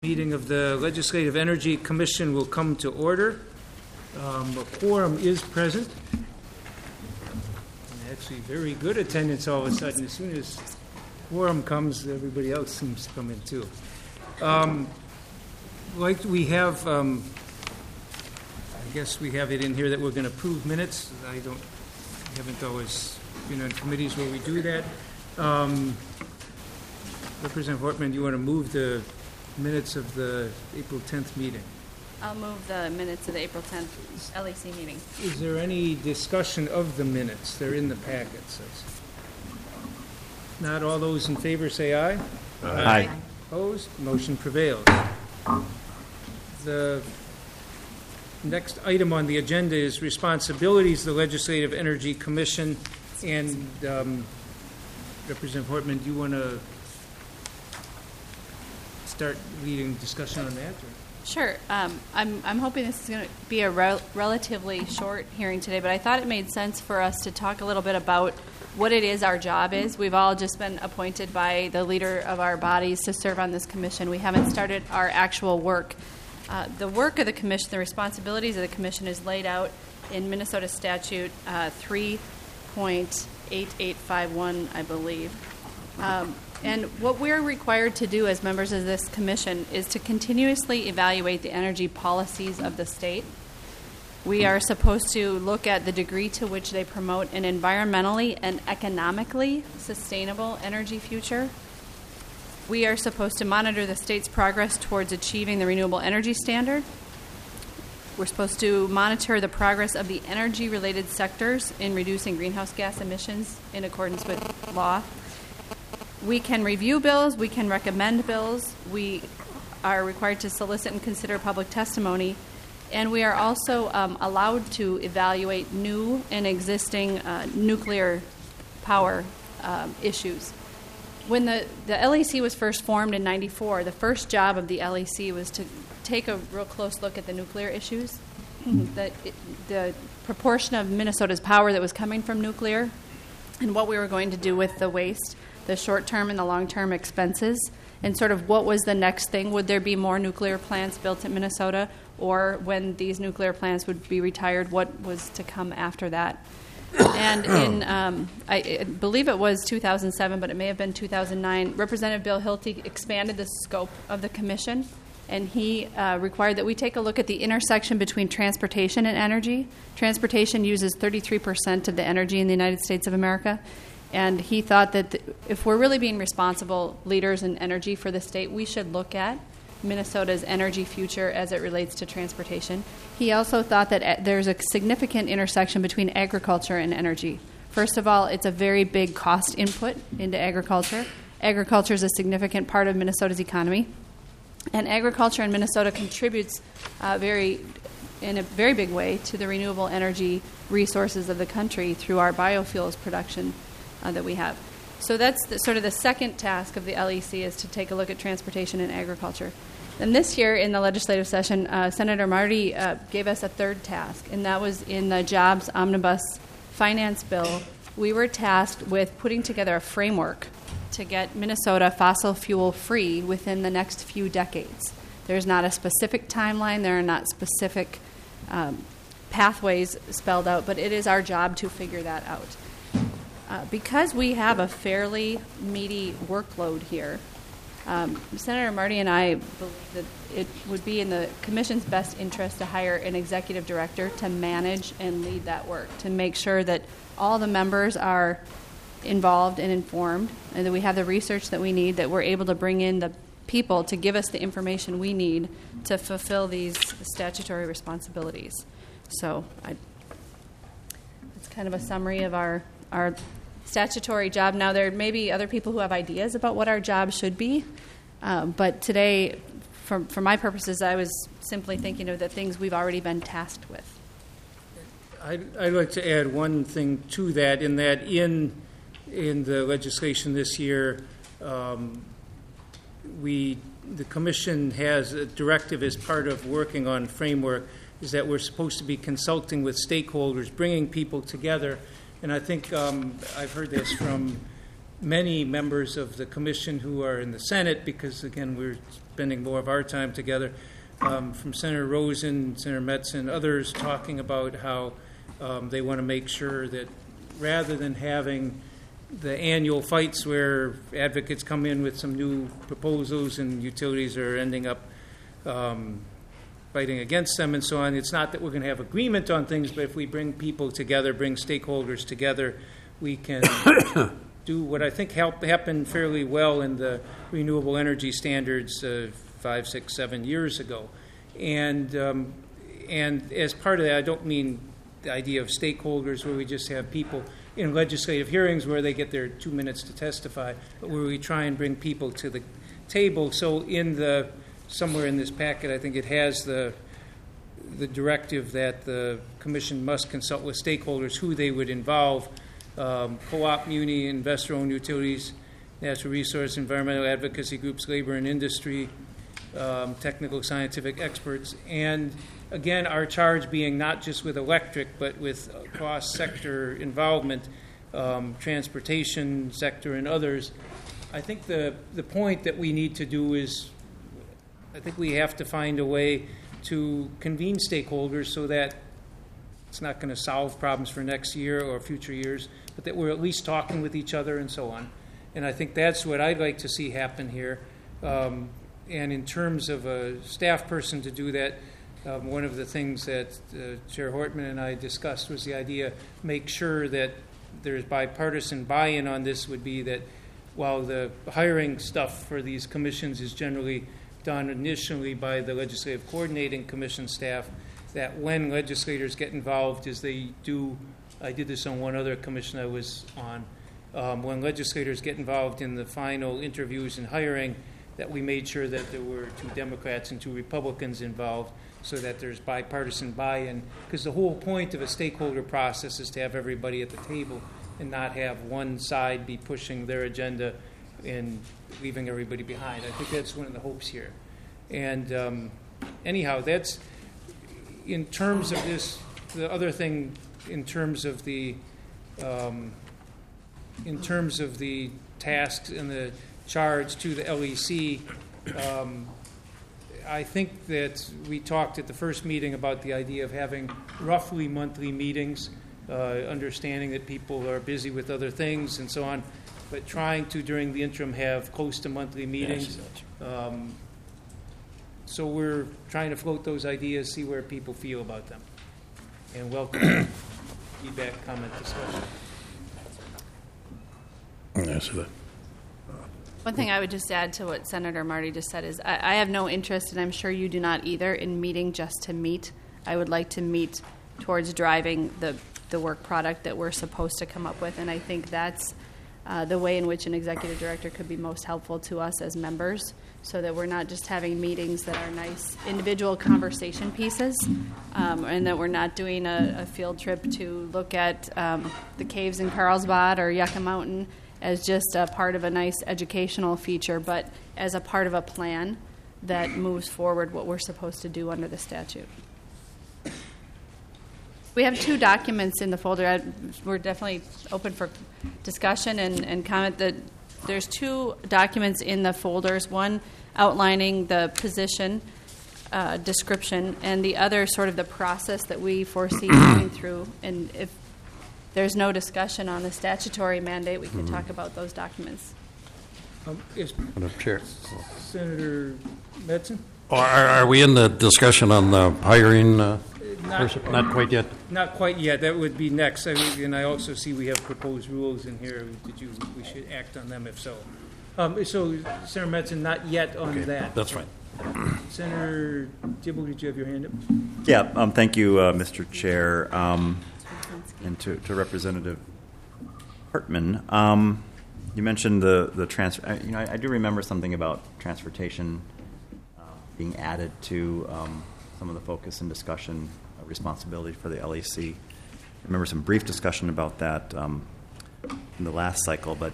Meeting of the Legislative Energy Commission will come to order. A quorum is present. And actually, very good attendance all of a sudden. As soon as quorum comes, everybody else seems to come in too. Like we have, I guess we have it in here that we're going to approve minutes. Haven't always been on committees where we do that. Representative Hortman, you want to move the minutes of the April 10th meeting? I'll move the minutes of the April 10th LEC meeting. Is there any discussion of the minutes? They're in the packets. Not all those in favor say aye. Aye. Opposed? Motion prevails. The next item on the agenda is responsibilities of the Legislative Energy Commission. And Representative Hortman, do you want to start leading discussion on that? Or? Sure. I'm hoping this is going to be a relatively short hearing today, but I thought it made sense for us to talk a little bit about what it is our job is. We've all just been appointed by the leader of our bodies to serve on this commission. We haven't started our actual work. The work of the commission, the responsibilities of the commission is laid out in Minnesota Statute 3.8851, I believe. And what we're required to do as members of this commission is to continuously evaluate the energy policies of the state. We are supposed to look at the degree to which they promote an environmentally and economically sustainable energy future. We are supposed to monitor the state's progress towards achieving the renewable energy standard. We're supposed to monitor the progress of the energy-related sectors in reducing greenhouse gas emissions in accordance with law. We can review bills, we can recommend bills, we are required to solicit and consider public testimony, and we are also allowed to evaluate new and existing nuclear power issues. When the LEC was first formed in '94, the first job of the LEC was to take a real close look at the nuclear issues, the proportion of Minnesota's power that was coming from nuclear, and what we were going to do with the waste, the short-term and the long-term expenses, and sort of what was the next thing. Would there be more nuclear plants built in Minnesota, or when these nuclear plants would be retired, what was to come after that? And in, I believe it was 2007, but it may have been 2009, Representative Bill Hilty expanded the scope of the commission, and he required that we take a look at the intersection between transportation and energy. Transportation uses 33% of the energy in the United States of America. And he thought that if we're really being responsible leaders in energy for the state, we should look at Minnesota's energy future as it relates to transportation. He also thought that there's a significant intersection between agriculture and energy. First of all, it's a very big cost input into agriculture. Agriculture is a significant part of Minnesota's economy. And agriculture in Minnesota contributes in a very big way to the renewable energy resources of the country through our biofuels production that we have. So that's sort of the second task of the LEC, is to take a look at transportation and agriculture. And this year in the legislative session, Senator Marty gave us a third task, and that was in the Jobs Omnibus Finance Bill. We were tasked with putting together a framework to get Minnesota fossil fuel free within the next few decades. There's not a specific timeline, there are not specific pathways spelled out, but it is our job to figure that out. Because we have a fairly meaty workload here, Senator Marty and I believe that it would be in the Commission's best interest to hire an executive director to manage and lead that work, to make sure that all the members are involved and informed, and that we have the research that we need, that we're able to bring in the people to give us the information we need to fulfill these statutory responsibilities. So it's kind of a summary of our statutory job. Now, there may be other people who have ideas about what our job should be, but today, for my purposes, I was simply thinking of the things we've already been tasked with. I'd like to add one thing to that, in that in the legislation this year, the Commission has a directive as part of working on framework, is that we're supposed to be consulting with stakeholders, bringing people together. And I think I've heard this from many members of the commission who are in the Senate, because, again, we're spending more of our time together, from Senator Rosen, Senator Metzen, others talking about how they want to make sure that rather than having the annual fights where advocates come in with some new proposals and utilities are ending up fighting against them and so on, it's not that we're going to have agreement on things, but if we bring people together, bring stakeholders together, we can do what I think happened fairly well in the renewable energy standards 5, 6, 7 years ago. And as part of that, I don't mean the idea of stakeholders where we just have people in legislative hearings where they get their 2 minutes to testify, but where we try and bring people to the table. So somewhere in this packet, I think it has the directive that the commission must consult with stakeholders who they would involve, co-op, muni, investor-owned utilities, natural resource, environmental advocacy groups, labor and industry, technical scientific experts, and again, our charge being not just with electric, but with cross-sector involvement, transportation sector and others. I think the point that we need to do is, I think we have to find a way to convene stakeholders so that it's not going to solve problems for next year or future years, but that we're at least talking with each other and so on. And I think that's what I'd like to see happen here. And in terms of a staff person to do that, one of the things that Chair Hortman and I discussed was the idea, make sure that there's bipartisan buy-in on this would be that while the hiring stuff for these commissions is generally done initially by the Legislative Coordinating Commission staff, that when legislators get involved, as they do, I did this on one other commission I was on, when legislators get involved in the final interviews and hiring, that we made sure that there were 2 Democrats and 2 Republicans involved so that there's bipartisan buy-in, because the whole point of a stakeholder process is to have everybody at the table and not have one side be pushing their agenda and leaving everybody behind. I think that's one of the hopes here. And anyhow, that's in terms of this. The other thing, in terms of the tasks and the charge to the LEC, I think that we talked at the first meeting about the idea of having roughly monthly meetings, understanding that people are busy with other things and so on, but trying to, during the interim, have close to monthly meetings. So we're trying to float those ideas, see where people feel about them, and welcome feedback, comment, discussion. One thing I would just add to what Senator Marty just said is I have no interest, and I'm sure you do not either, in meeting just to meet. I would like to meet towards driving the work product that we're supposed to come up with, and I think that's the way in which an executive director could be most helpful to us as members, so that we're not just having meetings that are nice individual conversation pieces, and that we're not doing a field trip to look at the caves in Carlsbad or Yucca Mountain as just a part of a nice educational feature, but as a part of a plan that moves forward what we're supposed to do under the statute. We have 2 documents in the folder. We're definitely open for discussion and comment. That there's 2 documents in the folders, one outlining the position description, and the other sort of the process that we foresee going through. And if there's no discussion on the statutory mandate, we can talk about those documents. Madam Chair. Senator Metzen? Are we in the discussion on the hiring person? Not quite yet. Not quite yet. That would be next. And I also see we have proposed rules in here. We should act on them if so. So, Senator Metzen, not yet on that. That's fine. Senator Dibble, did you have your hand up? Yeah. Thank you, Mr. Chair, and to Representative Hartman. You mentioned the transfer. I do remember something about transportation being added to some of the focus and discussion responsibility for the LEC. I remember some brief discussion about that in the last cycle, but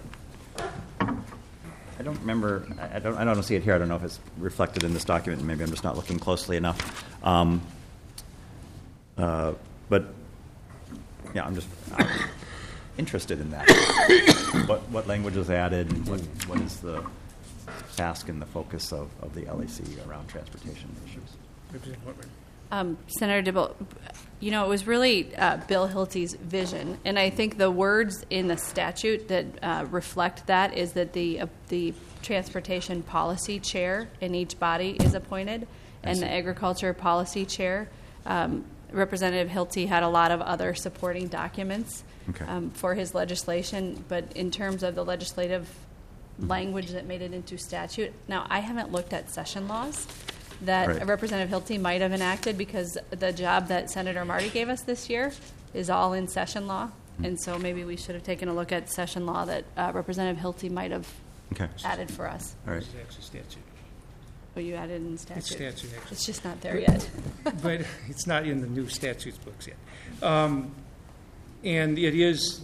I don't remember. I don't see it here. I don't know if it's reflected in this document. Maybe I'm just not looking closely enough. But yeah, I'm just. interested in that. What language was added, and what is the task and the focus of the LAC around transportation issues? Representative Portman. Senator Dibble, it was really Bill Hilty's vision, and I think the words in the statute that reflect that is that the transportation policy chair in each body is appointed, and the agriculture policy chair. Representative Hilty had a lot of other supporting documents for his legislation, but in terms of the legislative language that made it into statute, now I haven't looked at session laws that Representative Hilty might have enacted, because the job that Senator Marty gave us this year is all in session law, and so maybe we should have taken a look at session law that Representative Hilty might have added for us. All right. This is actually statute. Oh, you added in statute? It's statute, actually. It's just not there yet. But it's not in the new statutes books yet. And it is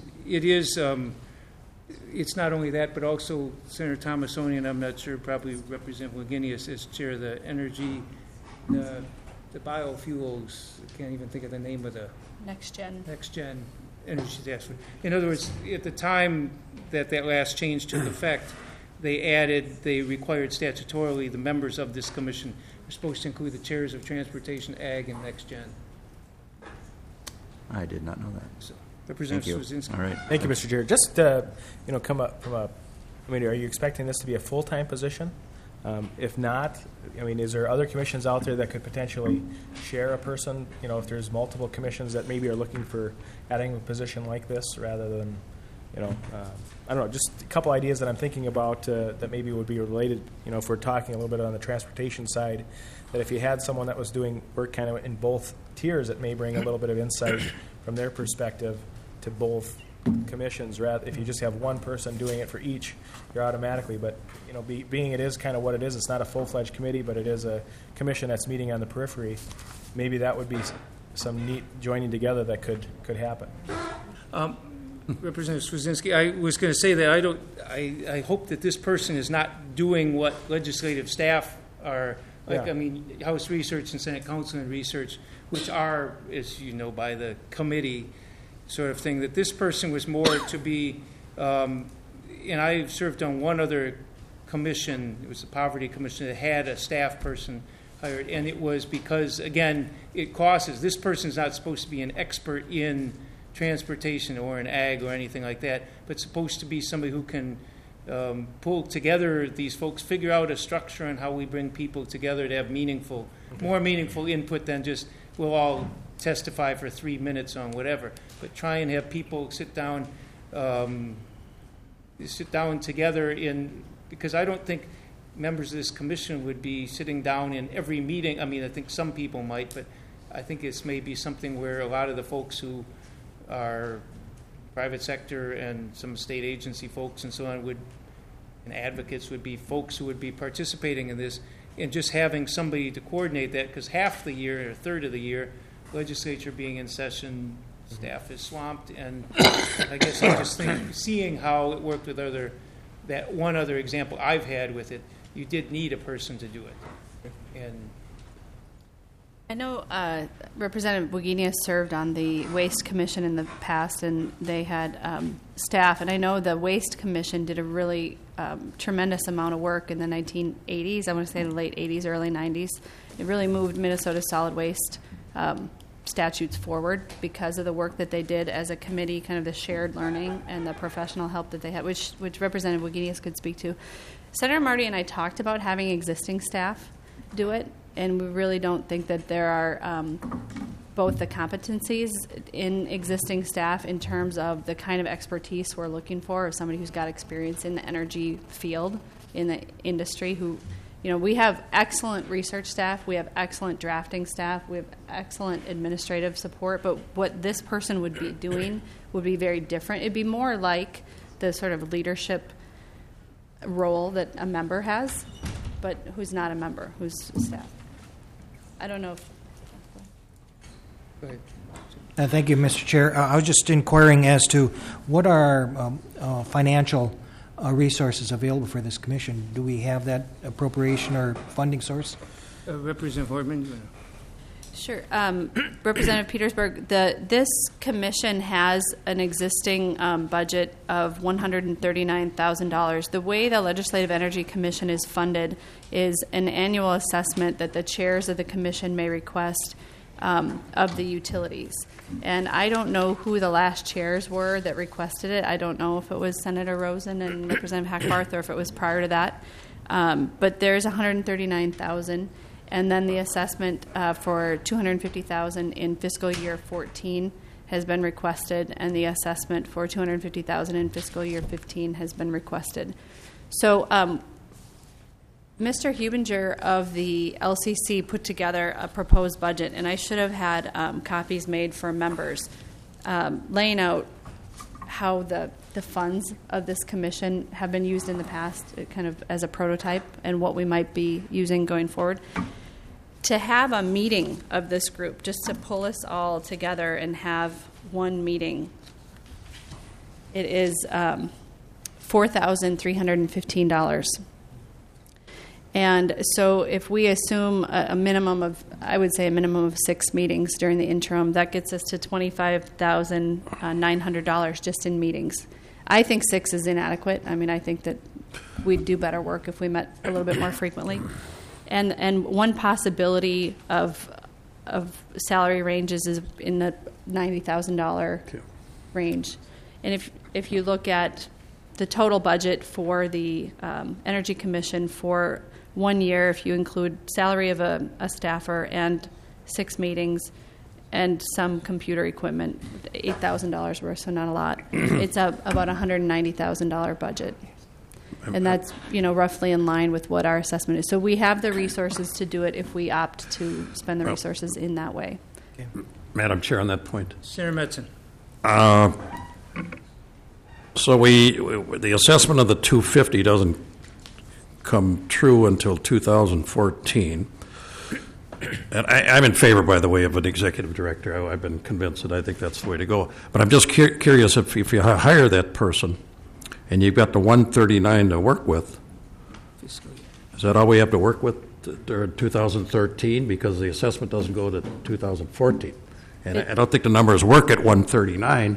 it's not only that, but also Senator Thomasoni, and I'm not sure, probably Representative Wagenius as chair of the energy, the biofuels, I can't even think of the name of the Next gen energy task force. In other words, at the time that last change took effect, they required statutorily the members of this commission are supposed to include the chairs of transportation, ag, and next gen. I did not know that. So, Representative Thank you. Swazinski. All right. Thank you, Mr. Chair. Just, come up from are you expecting this to be a full-time position? If not, is there other commissions out there that could potentially share a person? If there's multiple commissions that maybe are looking for adding a position like this rather than, I don't know, just a couple ideas that I'm thinking about that maybe would be related, if we're talking a little bit on the transportation side, that if you had someone that was doing work kind of in both tiers, it may bring a little bit of insight from their perspective to both commissions. Rather, if you just have one person doing it for each, you're automatically. But being it is kind of what it is. It's not a full-fledged committee, but it is a commission that's meeting on the periphery. Maybe that would be some neat joining together that could happen. Representative Swazinski, I was going to say that I hope that this person is not doing what legislative staff are. House Research and Senate Council and Research, which are, as you know, by the committee sort of thing, that this person was more to be, and I served on one other commission, it was the Poverty Commission, that had a staff person hired, and it was because, again, it costs. This person is not supposed to be an expert in transportation or in ag or anything like that, but supposed to be somebody who can pull together these folks, figure out a structure on how we bring people together to have more meaningful input than just we'll all testify for 3 minutes on whatever, but try and have people sit down together because I don't think members of this commission would be sitting down in every meeting. I think some people might, but I think it's maybe something where a lot of the folks who are private sector and some state agency folks and so on and advocates would be folks who would be participating in this, and just having somebody to coordinate that, because half the year or a third of the year, legislature being in session, staff is swamped, and I guess I just think seeing how it worked with that one other example I've had with it, you did need a person to do it. And I know Representative Wagenius served on the Waste Commission in the past, and they had staff. And I know the Waste Commission did a really tremendous amount of work in the 1980s. I want to say the late 80s, early 90s. It really moved Minnesota solid waste statutes forward because of the work that they did as a committee, kind of the shared learning and the professional help that they had, which Representative Wagenius could speak to. Senator Marty and I talked about having existing staff do it, and we really don't think that there are both the competencies in existing staff in terms of the kind of expertise we're looking for, or somebody who's got experience in the energy field, in the industry, who, we have excellent research staff, we have excellent drafting staff, we have excellent administrative support, but what this person would be doing would be very different. It'd be more like the sort of leadership role that a member has, but who's not a member, who's staff. I don't know if... go ahead. Thank you, Mr. Chair. I was just inquiring as to what are financial resources available for this commission. Do we have that appropriation or funding source? Representative Hortman? Sure. Representative Petersburg, this commission has an existing budget of $139,000. The way the Legislative Energy Commission is funded is an annual assessment that the chairs of the commission may request of the utilities. And I don't know who the last chairs were that requested it. I don't know if it was Senator Rosen and Representative Hackbarth or if it was prior to that. But there's $139,000. And then the assessment for $250,000 in fiscal year 14 has been requested, and the assessment for $250,000 in fiscal year 15 has been requested. So, Mr. Hubinger of the LCC put together a proposed budget, and I should have had copies made for members, laying out how the funds of this commission have been used in the past, kind of as a prototype, and what we might be using going forward. To have a meeting of this group, just to pull us all together and have one meeting, it is $4,315. And so if we assume a minimum of, I would say a minimum of 6 meetings during the interim, that gets us to $25,900 just in meetings. I think 6 is inadequate. I mean, I think that we'd do better work if we met a little bit more frequently. And one possibility of salary ranges is in the $90,000 range. And if you look at the total budget for the Energy Commission for 1 year, if you include salary of a staffer and 6 meetings and some computer equipment, $8,000 worth, so not a lot. It's about $190,000 budget. And that's, roughly in line with what our assessment is. So we have the resources to do it if we opt to spend the resources in that way. Okay. Madam Chair, on that point. Senator Metzen. So the assessment of the 250 doesn't come true until 2014. And I'm in favor, by the way, of an executive director. I've been convinced that I think that's the way to go. But I'm just curious if you hire that person and you've got the 139 to work with, is that all we have to work with during 2013? Because the assessment doesn't go to 2014. And I don't think the numbers work at 139.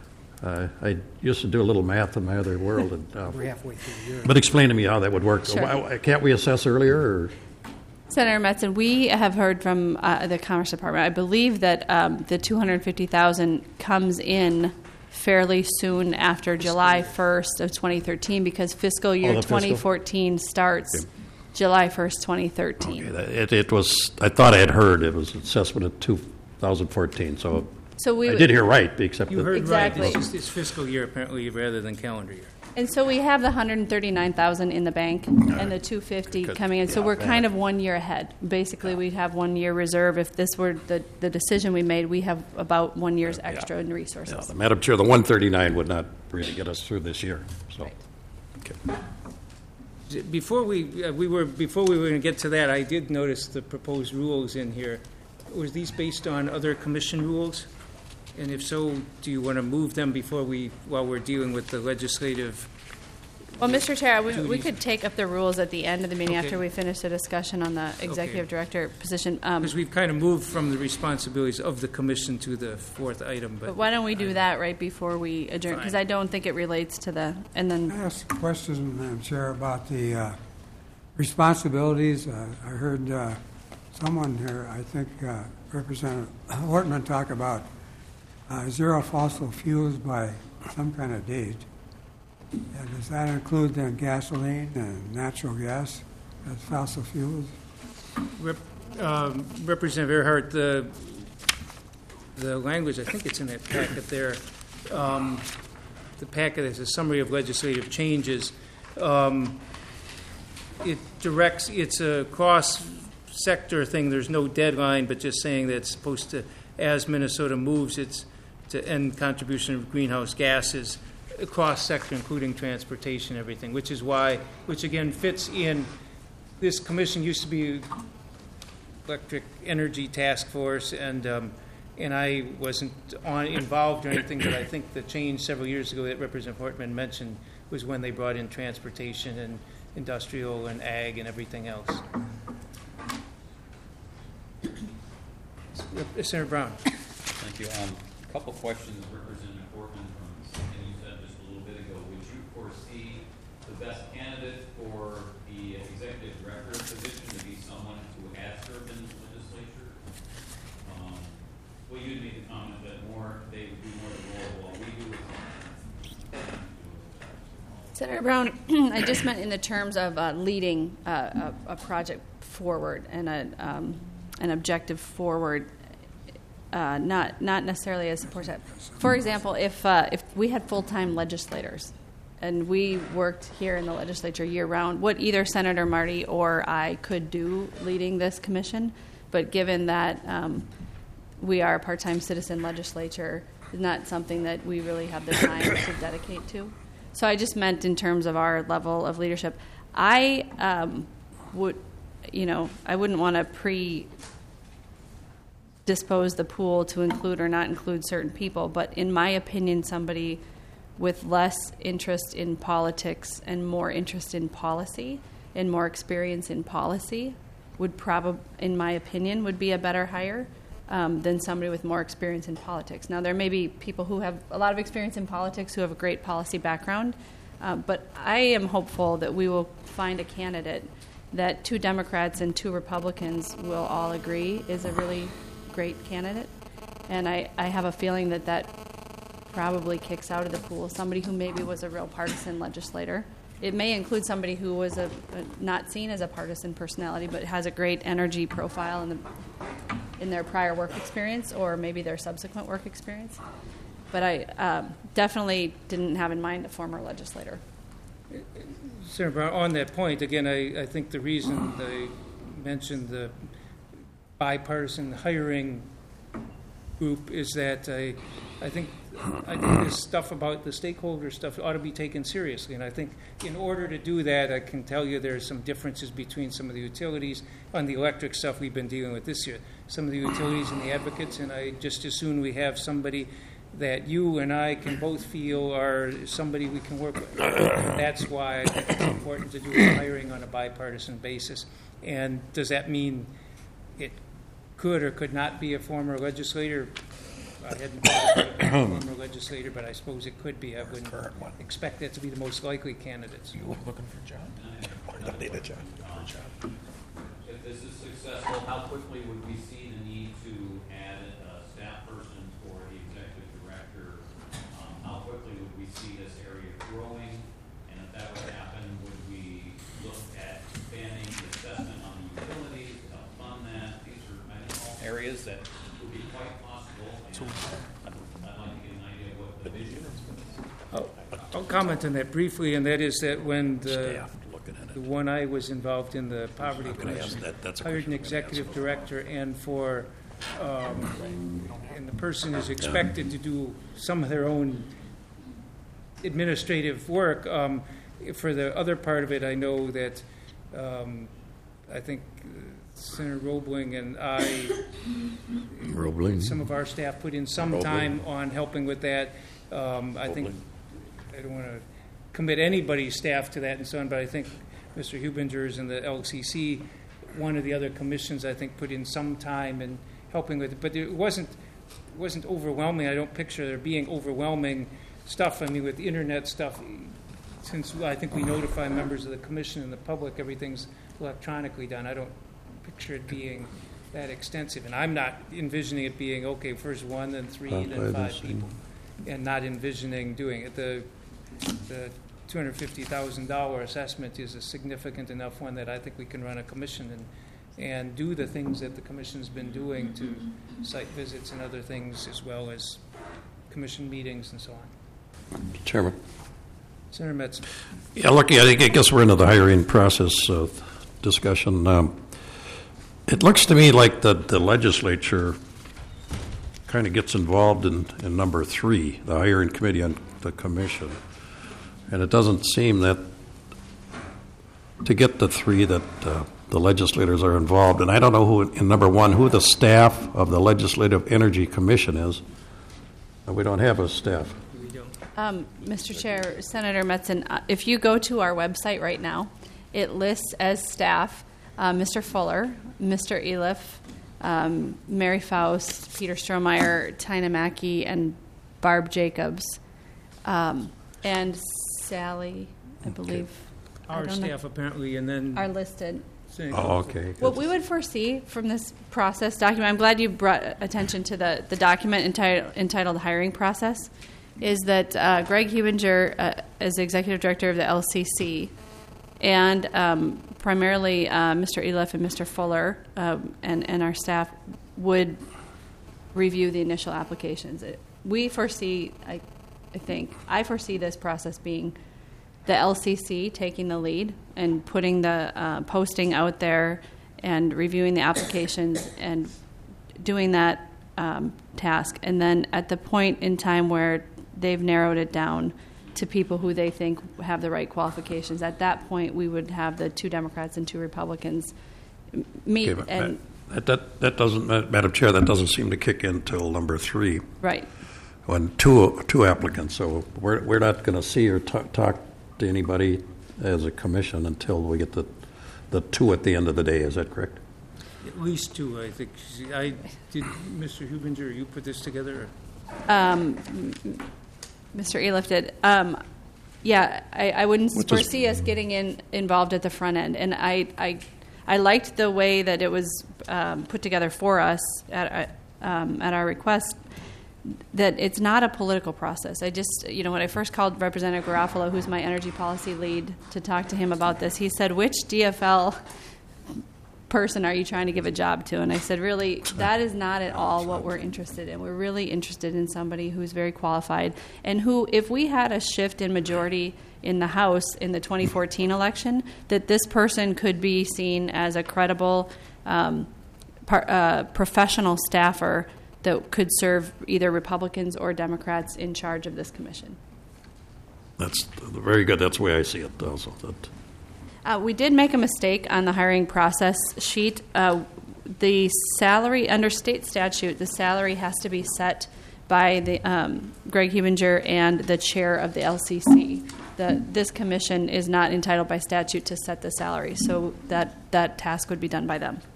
I used to do a little math in my other world. And, We're halfway through the year. But explain to me how that would work. Sure. Can't we assess earlier? Or? Senator Metzen, we have heard from the Commerce Department. I believe that the $250,000 comes in fairly soon after July 1st of 2013 because fiscal year 2014 starts July 1st, 2013. Okay. It was. I thought I had heard it was assessment of 2014. So I did hear right, except you heard exactly. Right. It's fiscal year apparently rather than calendar year. And so we have the $139,000 in the bank and the $250 coming in. So we're kind of 1 year ahead. Basically, we have 1 year reserve. If this were the decision we made, we have about 1 year's extra in resources. Yeah, Madam Chair, the 139 would not really get us through this year. So, right. Okay. Before we were going to get to that, I did notice the proposed rules in here. Was these based on other commission rules? And if so, do you want to move them while we're dealing with the legislative? Well, Mr. Chair, we could take up the rules at the end of the meeting Okay. after we finish the discussion on the executive director position. Because we've kind of moved from the responsibilities of the commission to the fourth item. But why don't we do that right before we adjourn? Because I don't think it relates to the, and then. I asked a question, Madam Chair, about the responsibilities. I heard someone here, I think Representative Hortman, talk about zero fossil fuels by some kind of date. And does that include then gasoline and natural gas as fossil fuels? Representative Earhart, the language, I think it's in that packet there. The packet is a summary of legislative changes. It directs, it's a cross-sector thing. There's no deadline, but just saying that it's supposed to, as Minnesota moves, it's to end contribution of greenhouse gases across sector, including transportation, everything, which again fits in. This commission used to be Electric Energy Task Force, and I wasn't involved or anything, but I think the change several years ago that Representative Hortman mentioned was when they brought in transportation and industrial and ag and everything else. Senator Brown. Thank you. A couple questions, Representative Portman, from something you said just a little bit ago. Would you foresee the best candidate for the executive director position to be someone who has served in the legislature? Well, you made the comment that they would do more of the role while we do it. Senator Brown, I just meant in the terms of leading a project forward and an objective forward, not necessarily as support staff. For example, if we had full-time legislators and we worked here in the legislature year-round, what either Senator Marty or I could do leading this commission, but given that we are a part-time citizen legislature, is not something that we really have the time to dedicate to. So I just meant in terms of our level of leadership. I wouldn't want to predispose the pool to include or not include certain people, but in my opinion, somebody with less interest in politics and more interest in policy and more experience in policy would probably, in my opinion, would be a better hire than somebody with more experience in politics. Now, there may be people who have a lot of experience in politics who have a great policy background, but I am hopeful that we will find a candidate that 2 Democrats and 2 Republicans will all agree is a really great candidate. And I have a feeling that probably kicks out of the pool somebody who maybe was a real partisan legislator. It may include somebody who was not seen as a partisan personality, but has a great energy profile in their prior work experience or maybe their subsequent work experience. But I definitely didn't have in mind a former legislator. Senator Brown, on that point, again, I think the reason they mentioned the bipartisan hiring group is that I think this stuff about the stakeholder stuff ought to be taken seriously. And I think in order to do that, I can tell you there's some differences between some of the utilities on the electric stuff we've been dealing with this year. Some of the utilities and the advocates, and I just as soon we have somebody that you and I can both feel are somebody we can work with. That's why I think it's important to do the hiring on a bipartisan basis. And does that mean it could or could not be a former legislator? I hadn't thought about a former legislator, but I suppose it could be. I wouldn't expect that to be the most likely candidates. You looking for a job? I need a job. If this is successful, how quickly would we see the need to add a staff person for the executive director? How quickly would we see this area growing? And if that would happen, would we look at expanding the assessment on the utilities to help fund that? These are all areas that would be quite possible. And I'd like to get an idea of what the vision is. I'll comment on that briefly, and that is that when the one I was involved in, the Poverty Commission, hired an executive director, and and the person is expected to do some of their own administrative work. For the other part of it, I know that I think Senator Roebling and some of our staff put in some time on helping with that. I think I don't want to commit anybody's staff to that and so on, but I think Mr. Hubinger's and the LCC, one of the other commissions, I think, put in some time in helping with it. But it wasn't overwhelming. I don't picture there being overwhelming stuff. I mean, with the internet stuff, since I think we notify members of the commission and the public, everything's electronically done. I don't picture it being that extensive. And I'm not envisioning it being, okay, first 1, then 3, then 5 people, and not envisioning doing it. The $250,000 assessment is a significant enough one that I think we can run a commission and do the things that the commission's been doing to site visits and other things, as well as commission meetings and so on. Chairman. Senator Metz. Yeah, look, I guess we're into the hiring process discussion. It looks to me like the legislature kind of gets involved in number 3, the hiring committee on the commission. And it doesn't seem that to get the 3 that the legislators are involved. And I don't know who, in number 1, who the staff of the Legislative Energy Commission is. And we don't have a staff. Mr. Chair, Senator Metzen, if you go to our website right now, it lists as staff Mr. Fuller, Mr. Eliff, Mary Faust, Peter Strohmeyer, Tina Mackey, and Barb Jacobs, and Sally, I believe. I Our don't know, staff apparently, and then. are listed. Oh, okay. What we would foresee from this process document, I'm glad you brought attention to the document entitled Hiring Process, is that Greg Hubinger is the Executive Director of the LCC, and primarily Mr. Eliff and Mr. Fuller and our staff would review the initial applications. We foresee, I foresee this process being the LCC taking the lead and putting the posting out there and reviewing the applications and doing that task. And then at the point in time where they've narrowed it down to people who they think have the right qualifications, at that point we would have the 2 Democrats and 2 Republicans meet. Okay, and that doesn't, Madam Chair, that doesn't seem to kick in till number 3. right. When two applicants, so we're not going to see or talk to anybody as a commission until we get the 2 at the end of the day. Is that correct? At least 2, I think. Did Mr. Hubinger, you put this together? Mr. Eliff did. Yeah, I wouldn't foresee us getting involved at the front end. And I liked the way that it was put together for us at our request, that it's not a political process. I just, when I first called Representative Garofalo, who's my energy policy lead, to talk to him about this, he said, which DFL person are you trying to give a job to? And I said, really, that is not at all what we're interested in. We're really interested in somebody who's very qualified and who, if we had a shift in majority in the House in the 2014 election, that this person could be seen as a credible professional staffer that could serve either Republicans or Democrats in charge of this commission. That's very good. That's the way I see it also. We did make a mistake on the hiring process sheet. The salary, under state statute, the salary has to be set by the Greg Hubinger and the chair of the LCC. This commission is not entitled by statute to set the salary, so that task would be done by them.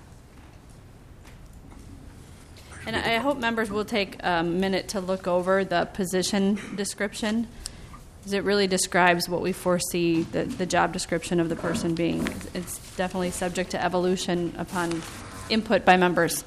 And I hope members will take a minute to look over the position description, because it really describes what we foresee the job description of the person being. It's definitely subject to evolution upon input by members.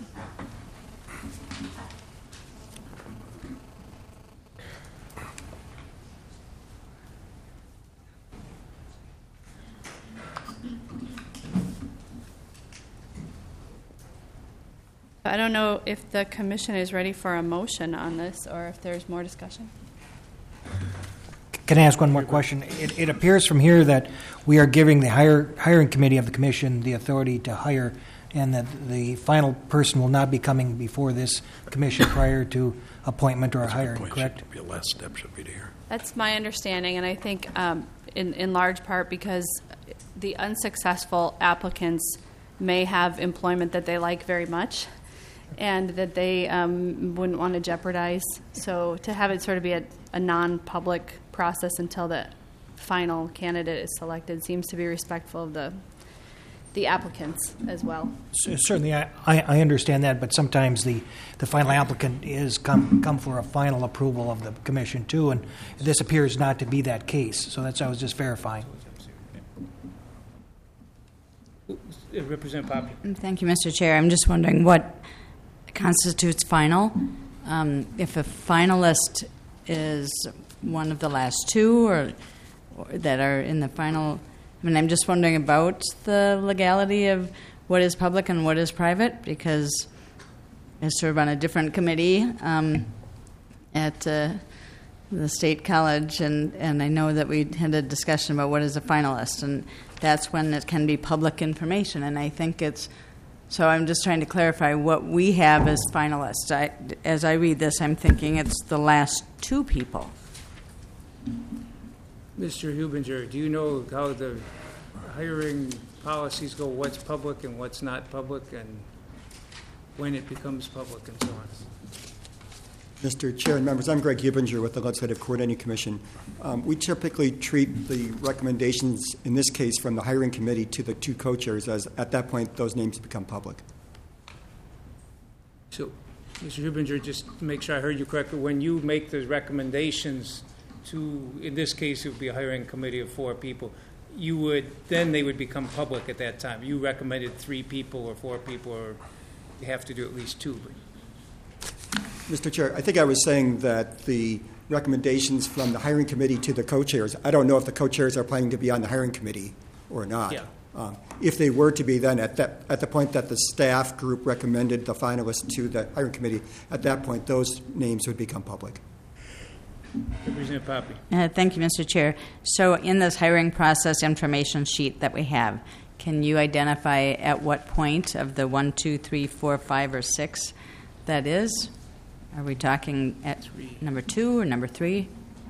I don't know if the commission is ready for a motion on this or if there's more discussion. Can I ask one more question? It appears from here that we are giving the hiring committee of the commission the authority to hire, and that the final person will not be coming before this commission prior to appointment or hiring, correct? Should be a last step should be to hear. That's my understanding, and I think in large part because the unsuccessful applicants may have employment that they like very much and that they wouldn't want to jeopardize. So to have it sort of be a non-public process until the final candidate is selected seems to be respectful of the applicants as well. Certainly, I understand that, but sometimes the final applicant is come for a final approval of the commission too, and this appears not to be that case. So that's I was just verifying. Representative Poppe. Thank you, Mr. Chair. I'm just wondering what constitutes final. If a finalist is one of the last 2 or that are in the final, I mean, I'm just wondering about the legality of what is public and what is private, because I serve on a different committee at the State College, and I know that we had a discussion about what is a finalist, and that's when it can be public information, and I think it's, so I'm just trying to clarify what we have as finalists. As I read this, I'm thinking it's the last 2 people. Mr. Hubinger, do you know how the hiring policies go, what's public and what's not public, and when it becomes public and so on? Mr. Chair and members, I'm Greg Hubinger with the Legislative Coordinating Commission. We typically treat the recommendations, in this case from the hiring committee to the 2 co-chairs, as at that point those names become public. So, Mr. Hubinger, just to make sure I heard you correctly, when you make the recommendations to, in this case, it would be a hiring committee of 4 people, then they would become public at that time. You recommended 3 people or 4 people, or you have to do at least 2. Mr. Chair, I think I was saying that the recommendations from the hiring committee to the co-chairs, I don't know if the co-chairs are planning to be on the hiring committee or not. Yeah. If they were to be, then at the point that the staff group recommended the finalists to the hiring committee, at that point, those names would become public. Representative Poppy. Thank you, Mr. Chair. So in this hiring process information sheet that we have, can you identify at what point of the 1, 2, 3, 4, 5, or 6 that is? Are we talking at number 2 or number 3?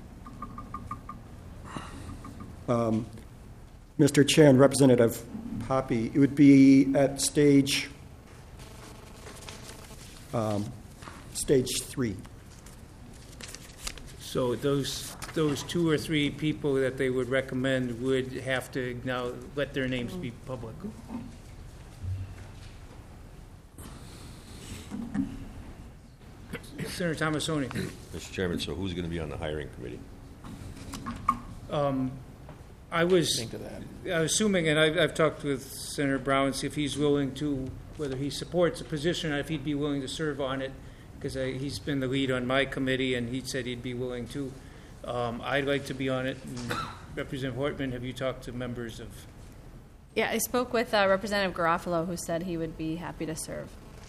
Mr. Chair and Representative Poppy, it would be at stage 3. So those 2 or 3 people that they would recommend would have to now let their names be public. Senator Thomasoni. Mr. Chairman, so who's going to be on the hiring committee? I was assuming, and I've talked with Senator Brown, see if he's willing to, whether he supports the position, or if he'd be willing to serve on it, because he's been the lead on my committee, and he said he'd be willing to. I'd like to be on it. And Representative Hortman, have you talked to members of? Yeah, I spoke with Representative Garofalo, who said he would be happy to serve.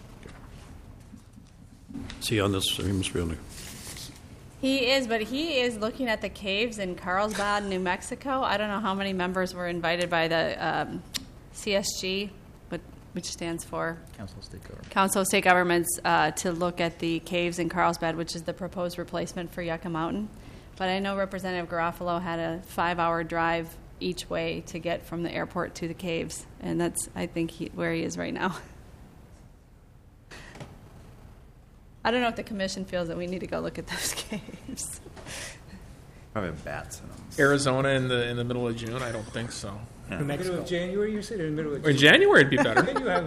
Is he on this? He must be on there. He is, but he is looking at the caves in Carlsbad, New Mexico. I don't know how many members were invited by the CSG, which stands for Council of State Governments. Council of State Governments, to look at the caves in Carlsbad, which is the proposed replacement for Yucca Mountain. But I know Representative Garofalo had a 5-hour drive each way to get from the airport to the caves, and that's, I think, where he is right now. I don't know if the commission feels that we need to go look at those caves. Probably have bats in them. Arizona in the middle of June? I don't think so. In the middle of January, you said, or in the middle of June? In January, it'd be better.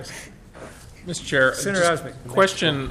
Mr. Chair, Senator Osmek. Question.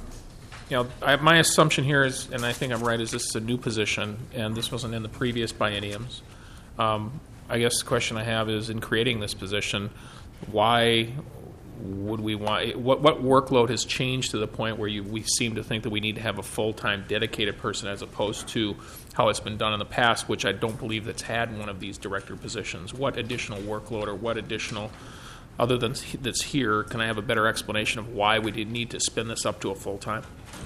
My assumption here is, and I think I'm right, is this is a new position, and this wasn't in the previous bienniums. I guess the question I have is, in creating this position, why would we want? What workload has changed to the point where we seem to think that we need to have a full-time dedicated person as opposed to how it's been done in the past, which I don't believe that's had one of these director positions. What additional workload or what additional, other than that's here, can I have a better explanation of why we did need to spin this up to a full-time?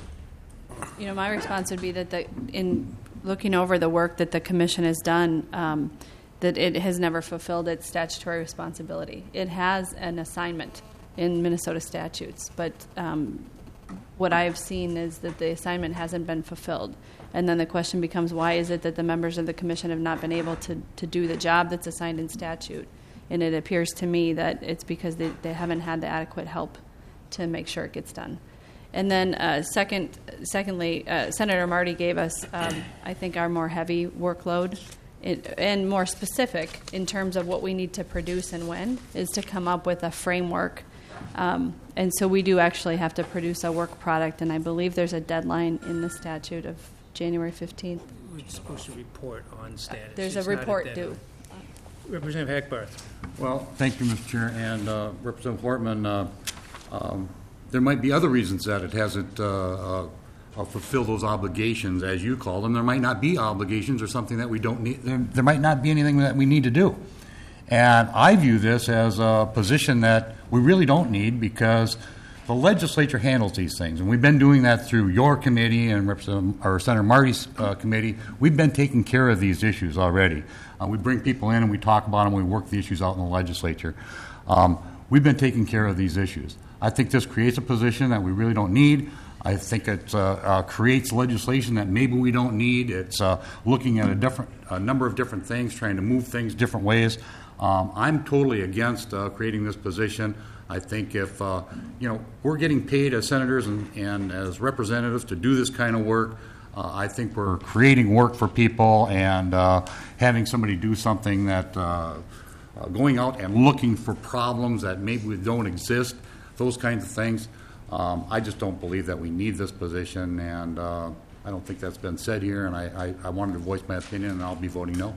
My response would be that in looking over the work that the commission has done, that it has never fulfilled its statutory responsibility. It has an assignment in Minnesota statutes, but what I've seen is that the assignment hasn't been fulfilled. And then the question becomes, why is it that the members of the commission have not been able to do the job that's assigned in statute? And it appears to me that it's because they haven't had the adequate help to make sure it gets done. And then secondly, Senator Marty gave us, I think, our more heavy workload and more specific in terms of what we need to produce and when, is to come up with a framework. And so we do actually have to produce a work product, and I believe there's a deadline in the statute of January 15th. We're supposed to report on status. There's It's a not report deadline. due. Representative Hackbarth. Well, thank you, Mr. Chair. And Representative Hortman, there might be other reasons that it hasn't fulfilled those obligations, as you call them. There might not be obligations or something that we don't need. There might not be anything that we need to do. And I view this as a position that we really don't need because the legislature handles these things. And we've been doing that through your committee and Senator Marty's committee. We've been taking care of these issues already. We bring people in and we talk about them. We work the issues out in the legislature. We've been taking care of these issues. I think this creates a position that we really don't need. I think it creates legislation that maybe we don't need. It's looking at a number of different things, trying to move things different ways. I'm totally against creating this position. I think if we're getting paid as senators and as representatives to do this kind of work, I think we're creating work for people, and having somebody do something that going out and looking for problems that maybe don't exist, those kinds of things. I just don't believe that we need this position, and I don't think that's been said here, and I wanted to voice my opinion, and I'll be voting no.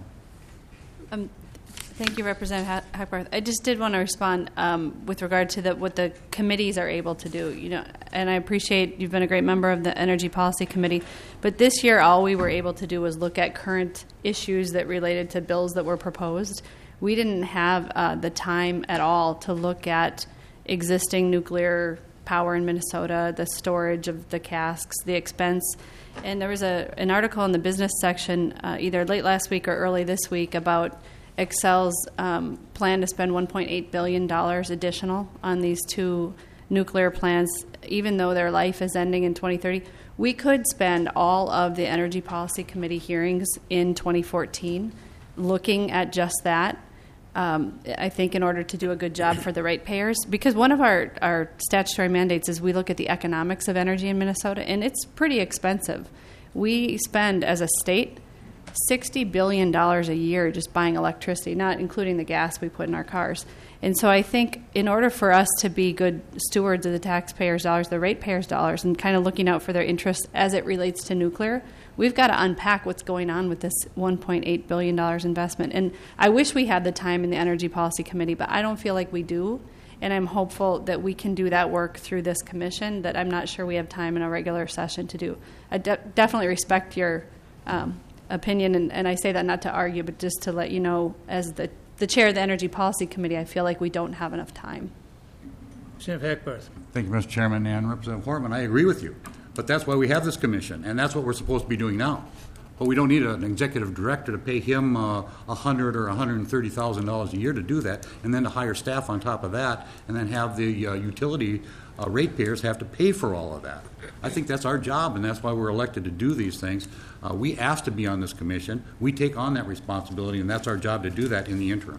Thank you, Representative Hackbarth. I just did want to respond with regard to what the committees are able to do. And I appreciate you've been a great member of the Energy Policy Committee, but this year all we were able to do was look at current issues that related to bills that were proposed. We didn't have the time at all to look at existing nuclear power in Minnesota, the storage of the casks, the expense. And there was an article in the business section either late last week or early this week about Xcel's plan to spend $1.8 billion additional on these 2 nuclear plants, even though their life is ending in 2030. We could spend all of the Energy Policy Committee hearings in 2014 looking at just that. I think in order to do a good job for the ratepayers, because one of our statutory mandates is we look at the economics of energy in Minnesota, and it's pretty expensive. We spend, as a state, $60 billion a year just buying electricity, not including the gas we put in our cars. And so I think in order for us to be good stewards of the taxpayers' dollars, the ratepayers' dollars, and kind of looking out for their interests as it relates to nuclear, we've got to unpack what's going on with this $1.8 billion investment. And I wish we had the time in the Energy Policy Committee, but I don't feel like we do. And I'm hopeful that we can do that work through this commission that I'm not sure we have time in a regular session to do. I definitely respect your opinion, and I say that not to argue, but just to let you know, as the chair of the Energy Policy Committee, I feel like we don't have enough time. Representative Hackbarth. Thank you, Mr. Chairman, and Representative Hortman. I agree with you, but that's why we have this commission, and that's what we're supposed to be doing now. But we don't need an executive director to pay him $100,000 or $130,000 a year to do that, and then to hire staff on top of that, and then have the utility ratepayers have to pay for all of that. I think that's our job, and that's why we're elected to do these things. We asked to be on this commission. We take on that responsibility, and that's our job to do that in the interim.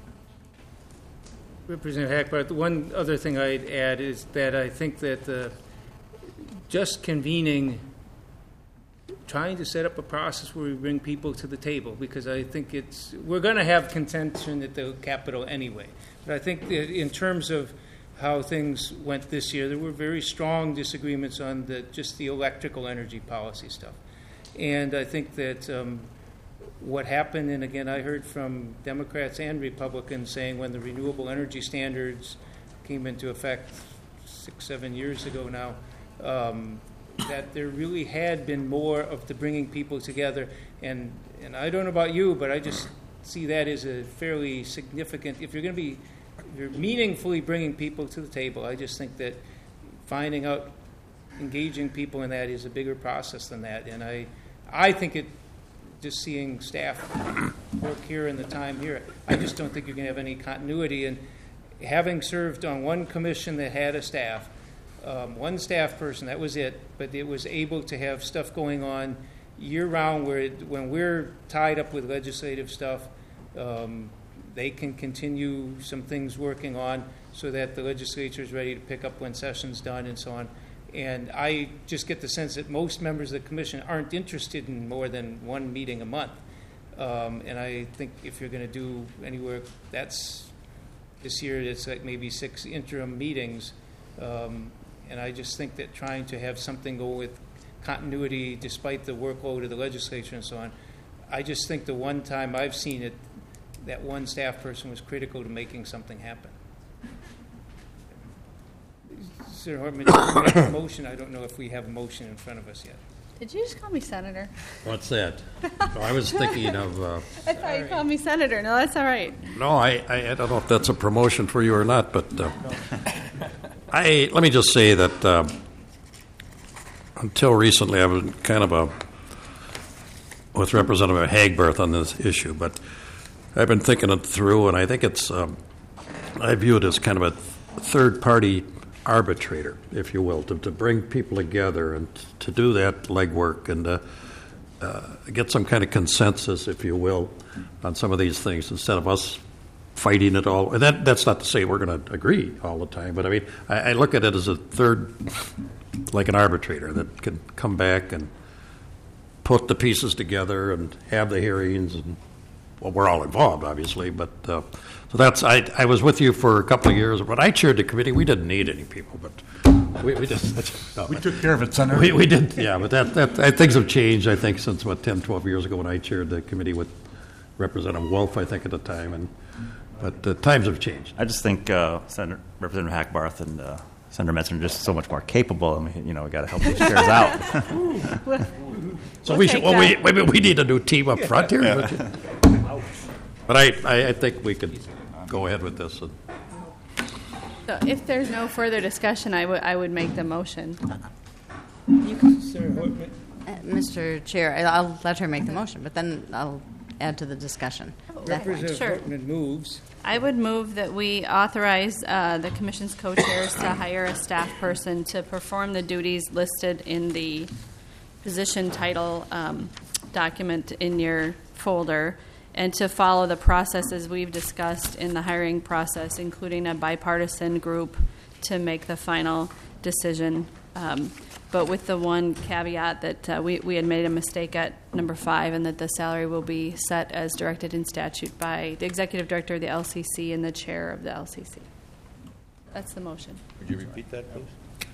Representative Hackbarth, one other thing I'd add is that I think that just convening, trying to set up a process where we bring people to the table, because I think we're going to have contention at the Capitol anyway. But I think that in terms of how things went this year, there were very strong disagreements on just the electrical energy policy stuff. And I think that what happened, and again, I heard from Democrats and Republicans saying when the renewable energy standards came into effect 6-7 years ago now, that there really had been more of the bringing people together. And I don't know about you, but I just see that as a fairly significant, if you're meaningfully bringing people to the table, I just think that finding out, engaging people in that is a bigger process than that. And I think just seeing staff work here and the time here, I just don't think you're going to have any continuity. And having served on one commission that had a staff, one staff person, that was it, but it was able to have stuff going on year-round when we're tied up with legislative stuff, they can continue some things working on so that the legislature is ready to pick up when session's done and so on. And I just get the sense that most members of the commission aren't interested in more than one meeting a month. And I think if you're going to do anywhere, this year it's like maybe 6 interim meetings. And I just think that trying to have something go with continuity despite the workload of the legislature and so on, I just think the one time I've seen it, that one staff person was critical to making something happen. Senator Hortman, you make a motion. I don't know if we have a motion in front of us yet. Did you just call me Senator? What's that? Oh, I was thinking of... I thought you called me Senator. No, that's all right. No, I don't know if that's a promotion for you or not, but let me just say that until recently I was kind of with Representative Hackbarth on this issue, but I've been thinking it through, and I think I view it as kind of a third-party arbitrator, if you will, to bring people together and to do that legwork and get some kind of consensus, if you will, on some of these things instead of us fighting it all. And that's not to say we're going to agree all the time, but I mean, I look at it as a third, like an arbitrator that can come back and put the pieces together and have the hearings and well, we're all involved, obviously, but, so that's, I was with you for a couple of years. When I chaired the committee, we didn't need any people, but we just. No. We took care of it, Senator. We did, yeah, but things have changed, I think, since, 10, 12 years ago when I chaired the committee with Representative Wolf, I think, at the time, but the times have changed. I just think Representative Hackbarth and Senator Metzen are just so much more capable. I mean, we got to help these chairs out. So we need a new team up front here. But I think we could go ahead with this. So if there's no further discussion, I would make the motion. Senator Hortman? Mr. Chair, I'll let her make the motion, but then I'll add to the discussion. Representative Sure. Hortman moves. I would move that we authorize the Commission's co-chairs to hire a staff person to perform the duties listed in the position title document in your folder, and to follow the processes we've discussed in the hiring process, including a bipartisan group to make the final decision. But with the one caveat that we had made a mistake at number 5, and that the salary will be set as directed in statute by the executive director of the LCC and the chair of the LCC. That's the motion. Would you repeat that, please?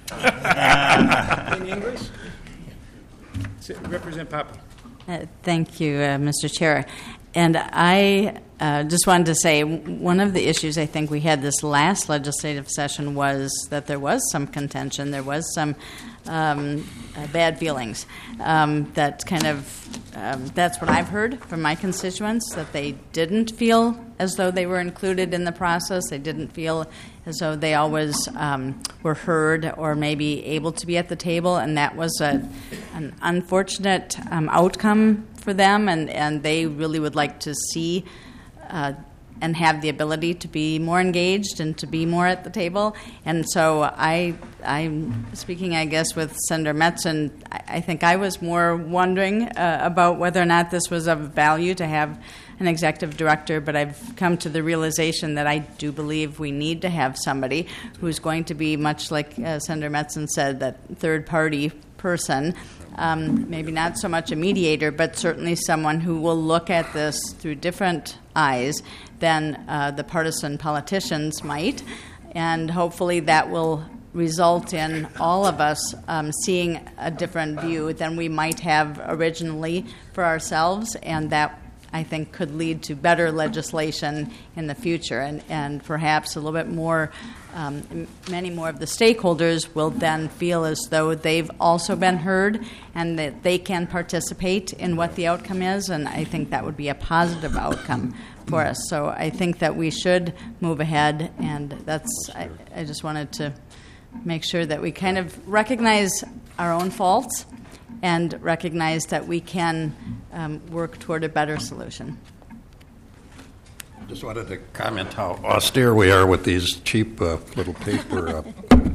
In English? Representative Papa. Thank you, Mr. Chair. And I just wanted to say one of the issues I think we had this last legislative session was that there was some contention, there was some bad feelings. That kind of that's what I've heard from my constituents, that they didn't feel as though they were included in the process. They didn't feel as though they always were heard or maybe able to be at the table, and that was an unfortunate outcome for them, and they really would like to see and have the ability to be more engaged and to be more at the table. And so I'm speaking, I guess, with Senator Metzen. I think I was more wondering about whether or not this was of value to have an executive director, but I've come to the realization that I do believe we need to have somebody who's going to be, much like Senator Metzen said, that third-party person. Maybe not so much a mediator, but certainly someone who will look at this through different eyes than the partisan politicians might. And hopefully that will result in all of us seeing a different view than we might have originally for ourselves, and that I think could lead to better legislation in the future, and perhaps a little bit more, many more of the stakeholders will then feel as though they've also been heard and that they can participate in what the outcome is, and I think that would be a positive outcome for us. So I think that we should move ahead, and that's, I just wanted to make sure that we kind of recognize our own faults and recognize that we can work toward a better solution. Just wanted to comment how austere we are with these cheap little paper.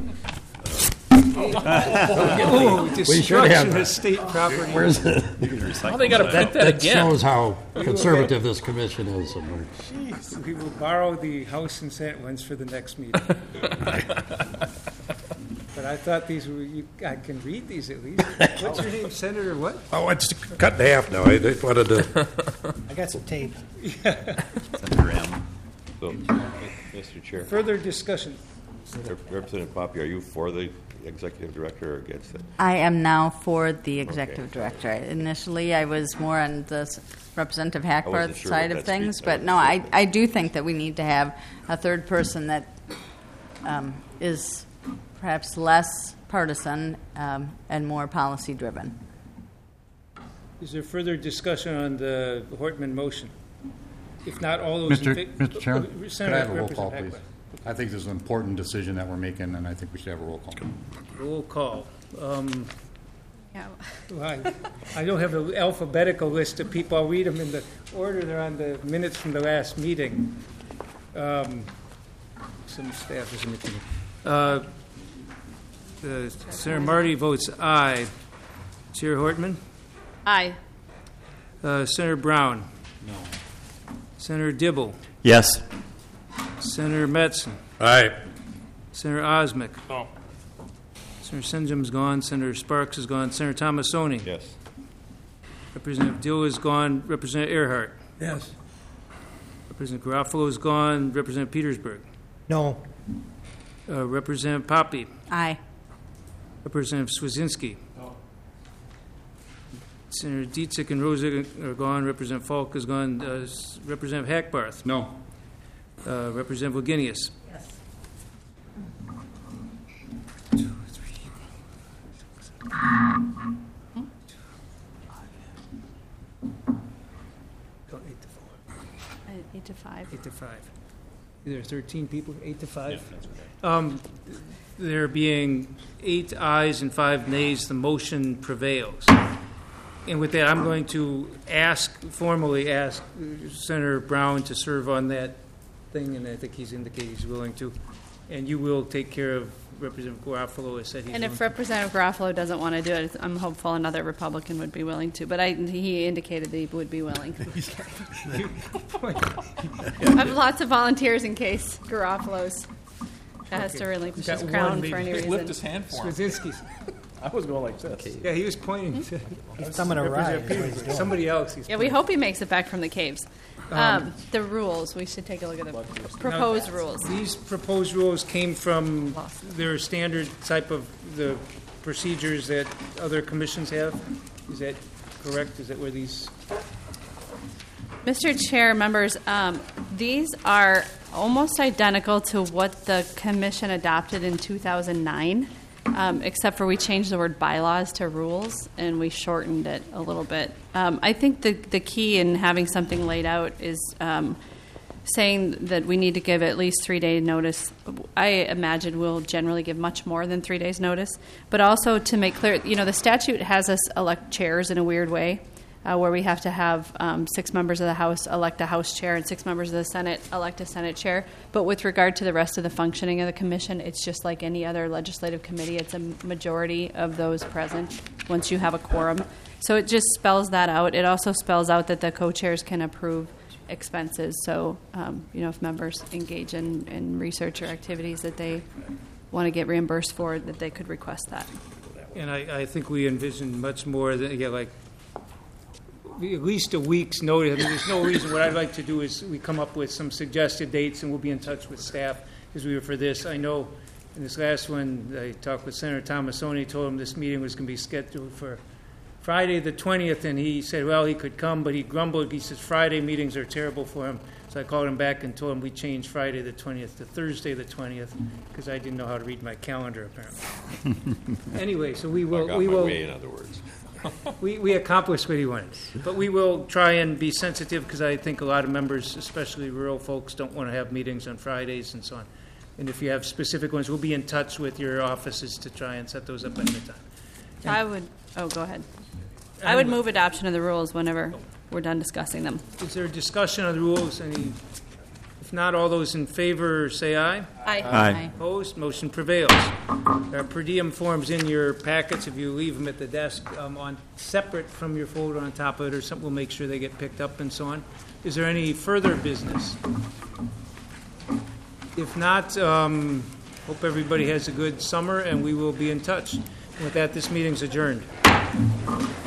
Destruction of state property. Where's it? Well, they got to print that again. Shows how conservative this commission is. Jeez, we will borrow the House in St. Ones for the next meeting. But I thought these were, I can read these at least. What's your name, Senator what? Oh, it's cut in half now. I just wanted to. I got some tape. Senator M. So, Mr. Chair, Further discussion. Representative Poppy, are you for the executive director or against it? I am now for the executive director. Initially, I was more on the Representative Hackbarth sure side what of that things, speaks but of. no, I do think that we need to have a third person that is perhaps less partisan and more policy driven. Is there further discussion on the Hortman motion? If not, all those in favor. Mr. Chair, could I Senator have a roll call, Representative please? I think this is an important decision that we're making, and I think we should have a roll call. Hackbarth. Roll call. Yeah. I don't have an alphabetical list of people. I'll read them in the order they're on the minutes from the last meeting. Some staff is in the Senator Marty votes aye. Chair Hortman? Aye. Senator Brown? No. Senator Dibble? Yes. Senator Metzen? Aye. Senator Osmick? No. Senator Senjum's gone. Senator Sparks is gone. Senator Thomasoni? Yes. Representative Dill is gone. Representative Earhart? Yes. Representative Garofalo's gone. Representative Petersburg. No. Representative Poppy. Aye. Representative Swazinski. Senator Dietzick and Rosa are gone. Representative Falk is gone. Representative Hackbarth. No. Representative Wagenius. Yes. Go 8 to 4. 8 to 5. 8 to 5. There are 13 people, 8 to 5? There being 8 ayes and 5 nays, the motion prevails. And with that, I'm going to formally ask Senator Brown to serve on that thing, and I think he's indicated he's willing to. And you will take care of Representative Garofalo has said he's And willing if to. Representative Garofalo doesn't want to do it, I'm hopeful another Republican would be willing to. But he indicated that he would be willing. I have lots of volunteers in case Garofalo's has to relinquish his crown for any reason. Lift his hand for him. Swazinski's. I was going like this. Yeah, he was pointing to He's thumbing a ride. is what he's doing. somebody else. Yeah, we hope he makes it back from the caves. The rules, we should take a look at the proposed rules. These proposed rules came from their standard type of the procedures that other commissions have. Is that correct? Is that where these? Mr. Chair, members, these are almost identical to what the commission adopted in 2009, except for we changed the word bylaws to rules, and we shortened it a little bit. I think the key in having something laid out is saying that we need to give at least 3-day notice. I imagine we'll generally give much more than 3 days notice, but also to make clear, the statute has us elect chairs in a weird way. Where we have to have 6 members of the House elect a House chair and 6 members of the Senate elect a Senate chair. But with regard to the rest of the functioning of the commission, it's just like any other legislative committee. It's a majority of those present once you have a quorum. So it just spells that out. It also spells out that the co-chairs can approve expenses. So, if members engage in research or activities that they want to get reimbursed for, that they could request that. And I think we envision much more than, at least a week's notice. I mean, there's no reason. What I'd like to do is we come up with some suggested dates, and we'll be in touch with staff as we were for this. I know in this last one, I talked with Senator Tomassoni, told him this meeting was going to be scheduled for Friday the 20th, and he said, well, he could come, but he grumbled. He says Friday meetings are terrible for him. So I called him back and told him we changed Friday the 20th to Thursday the 20th because I didn't know how to read my calendar, apparently. Anyway, so we will. Way, in other words. We accomplished what he wanted. But we will try and be sensitive because I think a lot of members, especially rural folks, don't want to have meetings on Fridays and so on. And if you have specific ones, we'll be in touch with your offices to try and set those up ahead of time. So go ahead. I would move adoption of the rules whenever we're done discussing them. Is there a discussion on the rules? If not, all those in favor say aye. Aye. Aye. Opposed? Motion prevails. There are per diem forms in your packets. If you leave them at the desk on separate from your folder on top of it or something, we'll make sure they get picked up and so on. Is there any further business? If not, hope everybody has a good summer, and we will be in touch. With that, this meeting's adjourned.